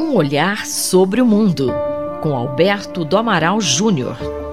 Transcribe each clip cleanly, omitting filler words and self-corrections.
Um olhar sobre o mundo, com Alberto do Amaral Júnior.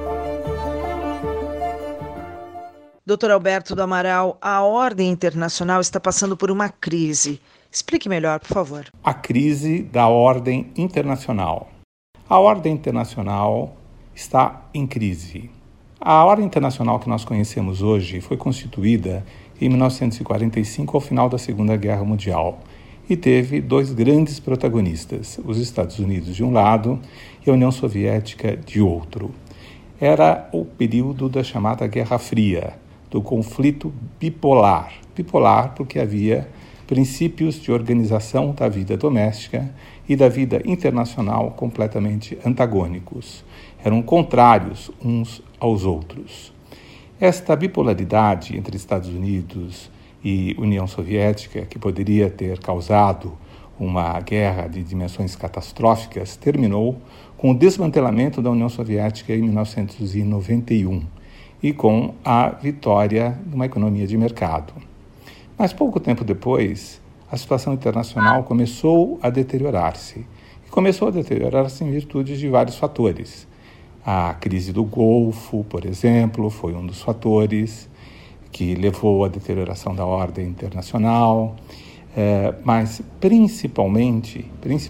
Dr. Alberto do Amaral, a ordem internacional está passando por uma crise. Explique melhor, por favor. A crise da ordem internacional. A ordem internacional está em crise. A ordem internacional que nós conhecemos hoje foi constituída em 1945, ao final da Segunda Guerra Mundial, e teve dois grandes protagonistas, os Estados Unidos de um lado e a União Soviética de outro. Era o período da chamada Guerra Fria, do conflito bipolar. Bipolar porque havia princípios de organização da vida doméstica e da vida internacional completamente antagônicos. Eram contrários uns aos outros. Esta bipolaridade entre Estados Unidos e União Soviética, que poderia ter causado uma guerra de dimensões catastróficas, terminou com o desmantelamento da União Soviética em 1991 e com a vitória de uma economia de mercado. Mas pouco tempo depois, a situação internacional começou a deteriorar-se. E começou a deteriorar-se em virtude de vários fatores. A crise do Golfo, por exemplo, foi um dos fatores que levou à deterioração da ordem internacional, mas principalmente,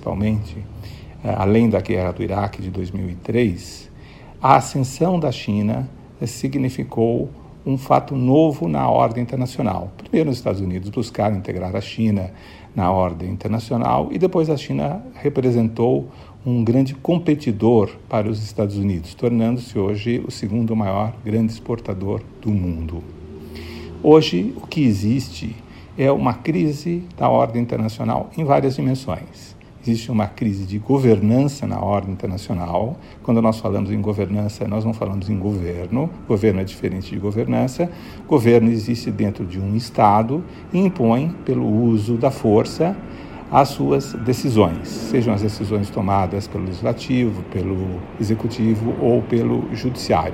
além da guerra do Iraque de 2003, a ascensão da China significou um fato novo na ordem internacional. Primeiro, os Estados Unidos buscaram integrar a China na ordem internacional e depois a China representou um grande competidor para os Estados Unidos, tornando-se hoje o segundo maior grande exportador do mundo. Hoje, o que existe é uma crise da ordem internacional em várias dimensões. Existe uma crise de governança na ordem internacional. Quando nós falamos em governança, nós não falamos em governo. Governo é diferente de governança. Governo existe dentro de um Estado e impõe, pelo uso da força, as suas decisões, sejam as decisões tomadas pelo Legislativo, pelo Executivo ou pelo Judiciário.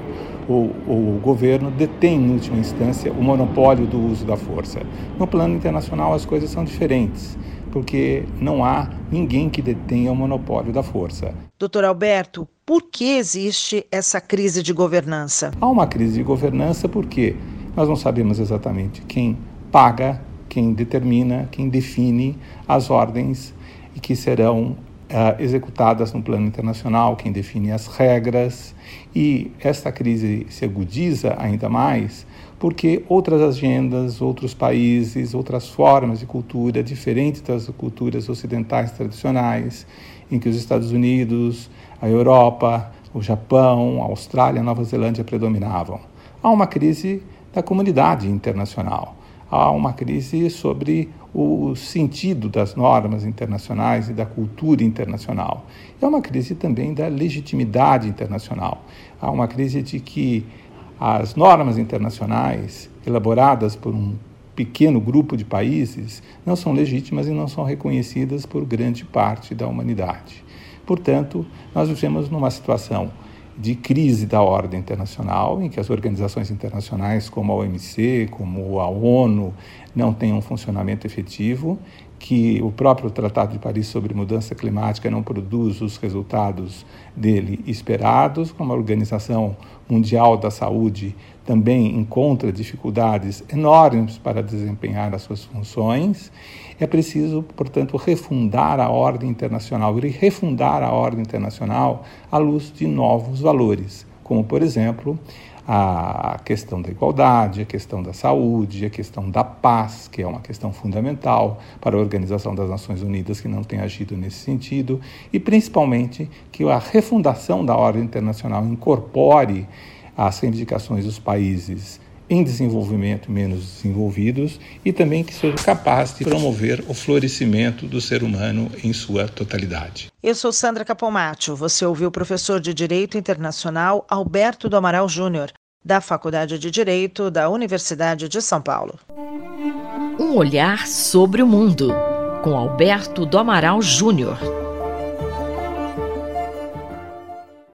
O governo detém, em última instância, o monopólio do uso da força. No plano internacional, as coisas são diferentes, porque não há ninguém que detenha o monopólio da força. Dr. Alberto, por que existe essa crise de governança? Há uma crise de governança porque nós não sabemos exatamente quem paga, quem determina, quem define as ordens e que serão executadas no plano internacional, quem define as regras. E esta crise se agudiza ainda mais porque outras agendas, outros países, outras formas de cultura, diferentes das culturas ocidentais tradicionais, em que os Estados Unidos, a Europa, o Japão, a Austrália, a Nova Zelândia predominavam. Há uma crise da comunidade internacional. Há uma crise sobre o sentido das normas internacionais e da cultura internacional. É uma crise também da legitimidade internacional. Há uma crise de que as normas internacionais, elaboradas por um pequeno grupo de países, não são legítimas e não são reconhecidas por grande parte da humanidade. Portanto, nós vivemos numa situação de crise da ordem internacional, em que as organizações internacionais como a OMC, como a ONU, não têm um funcionamento efetivo, que o próprio Tratado de Paris sobre Mudança Climática não produz os resultados dele esperados, como a Organização Mundial da Saúde também encontra dificuldades enormes para desempenhar as suas funções. É preciso, portanto, refundar a ordem internacional e refundar a ordem internacional à luz de novos valores, como, por exemplo, a questão da igualdade, a questão da saúde, a questão da paz, que é uma questão fundamental para a Organização das Nações Unidas, que não tem agido nesse sentido, e principalmente que a refundação da ordem internacional incorpore as reivindicações dos países em desenvolvimento e menos desenvolvidos e também que seja capaz de promover o florescimento do ser humano em sua totalidade. Eu sou Sandra Capomatto. Você ouviu o professor de Direito Internacional Alberto do Amaral Júnior, da Faculdade de Direito da Universidade de São Paulo. Um olhar sobre o mundo, com Alberto do Amaral Júnior.